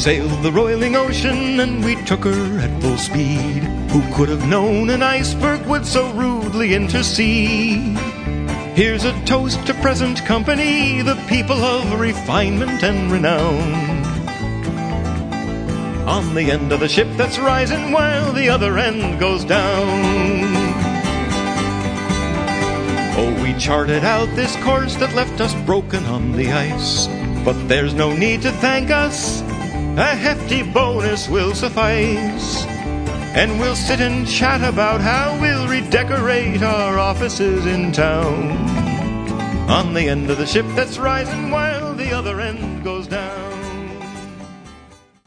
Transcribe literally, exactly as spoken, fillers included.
sailed the roiling ocean and we took her at full speed. Who could have known an iceberg would so rudely intercede? Here's a toast to present company, the people of refinement and renown. On the end of the ship that's rising while the other end goes down. Oh, we charted out this course that left us broken on the ice, but there's no need to thank us, a hefty bonus will suffice. And we'll sit and chat about how we'll redecorate our offices in town. On the end of the ship that's rising while the other end goes down.